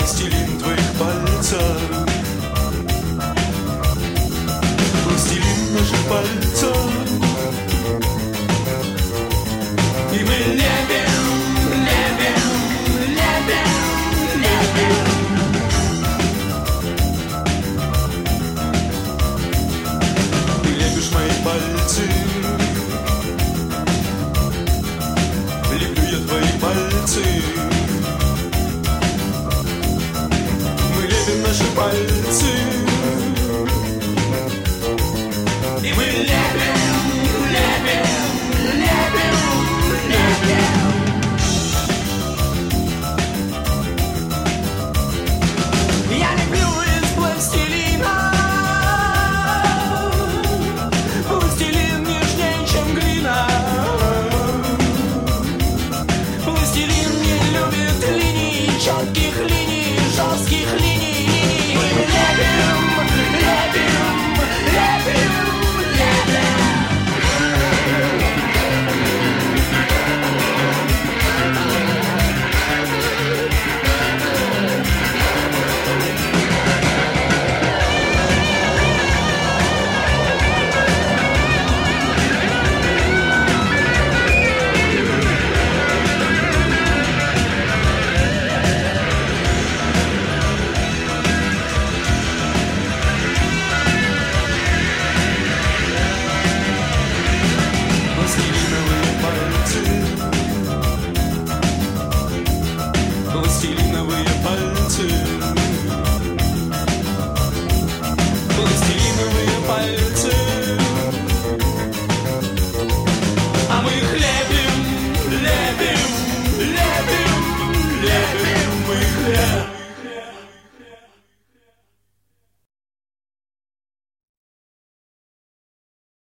Властелин твоих пальцев, властелин наших пальцев. И мы лепим, лепим, лепим, лепим. Ты лепишь мои пальцы, леплю я твои пальцы. Мы лепим наши пальцы. И мы лепим, лепим, лепим, лепим. Я леплю из пластилина. Пластилин нежнее, чем глина. Пластилин не любит линий четких.